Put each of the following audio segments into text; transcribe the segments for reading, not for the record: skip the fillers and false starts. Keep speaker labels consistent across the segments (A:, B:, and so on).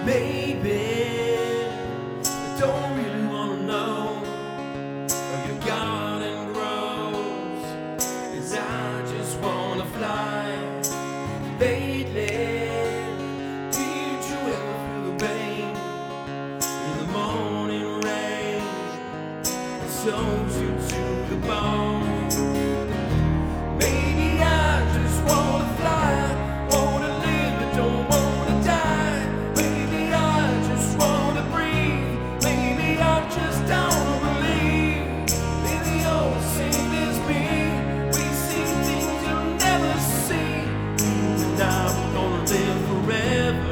A: Baby, I don't really wanna know how your garden grows, 'cause I just wanna fly. Lately, did you ever feel the pain in the morning rain? It soaks you to the bone. Maybe I just wanna fly, wanna live, but don't wanna die. Maybe I just wanna breathe, maybe I just don't believe. Maybe you're the same as me, we see things you'll never see. You and I were gonna live forever.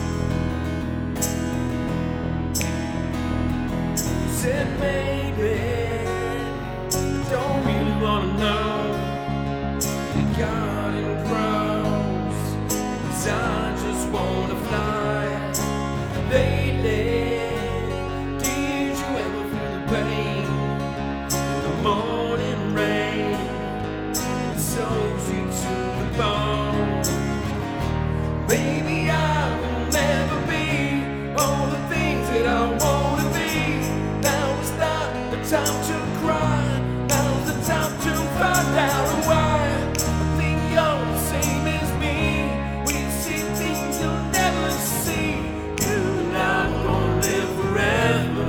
A: You said maybe, I don't really wanna know your garden grows, 'cause I just wanna fly. Lately, did you ever feel the pain in the morning rain? It soaks you to the bone. Maybe I will never be all the things that I wanna be. Now is not the time to cry, now's the time to find out why. I think you're the same as me, we see things you'll never see. You and I are gonna live forever.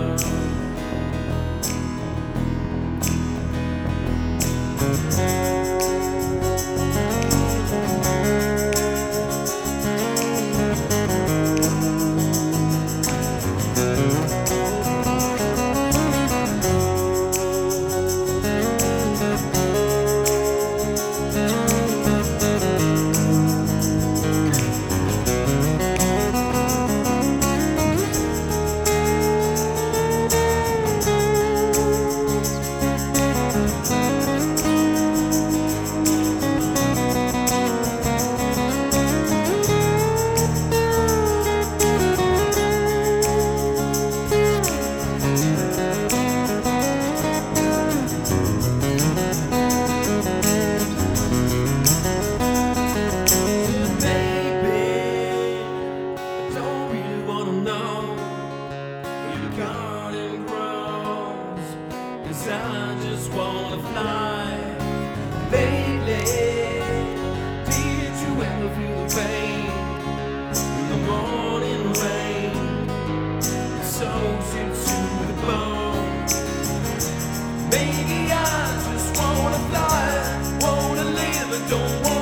A: Garden grows, 'cause I just wanna fly. Lately, did you ever feel the pain in the morning rain? It soaks you to the bone. Maybe I just wanna fly, wanna live, but don't wanna